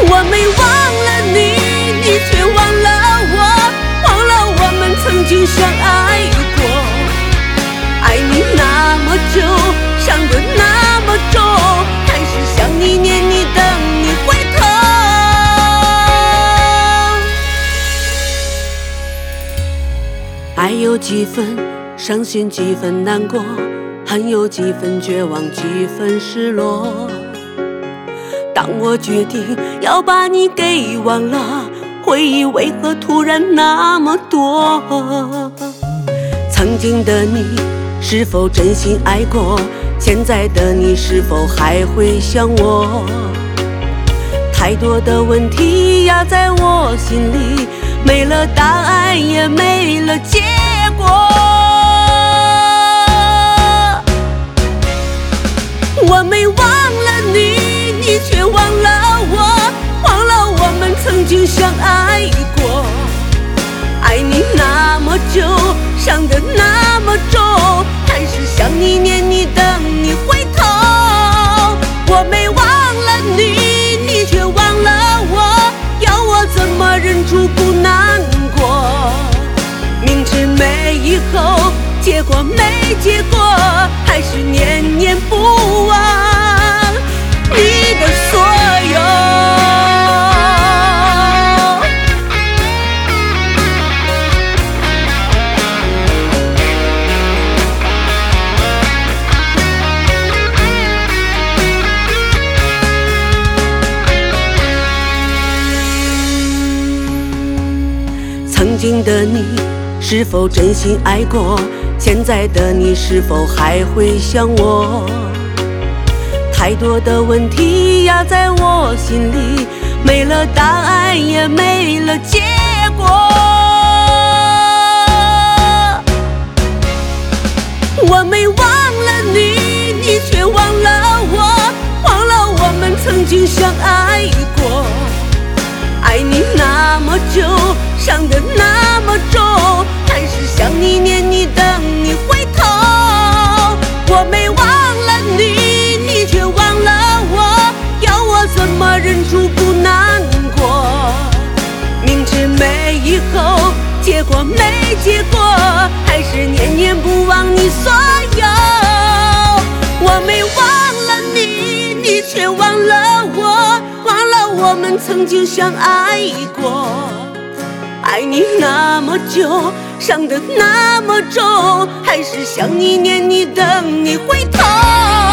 我没忘了你，你却忘了我，忘了我们曾经相爱过。爱你那么久，伤得那么重，还是想你念你等你回头。爱有几分伤心，几分难过，恨有几分绝望，几分失落。当我决定要把你给忘了，回忆为何突然那么多？曾经的你是否真心爱过？现在的你是否还会想我？太多的问题压在我心里，没了答案也没了结果。我没忘了你，你却忘了我，忘了我们曾经相爱过。爱你那么久，伤得那么重，还是想你念你等你回头。我没忘了你，你却忘了我，要我怎么忍住不难过？明知没以后，结果没结果，还是念念不忘你的所有。曾经的你是否真心爱过？现在的你是否还会想我？太多的问题压在我心里，没了答案也没了结果。我没忘了你，你却忘了我，忘了我们曾经相爱过。爱你那么久，伤得那么重，还是想你念你等你回头。我没忘了你，你却忘了我，要我怎么忍住不难过？明知没以后，结果没结果，还是念念不忘你所有。我没忘了你，你却忘了我，忘了我们曾经相爱过。爱你那么久，伤得那么重，还是想你念你等你回头。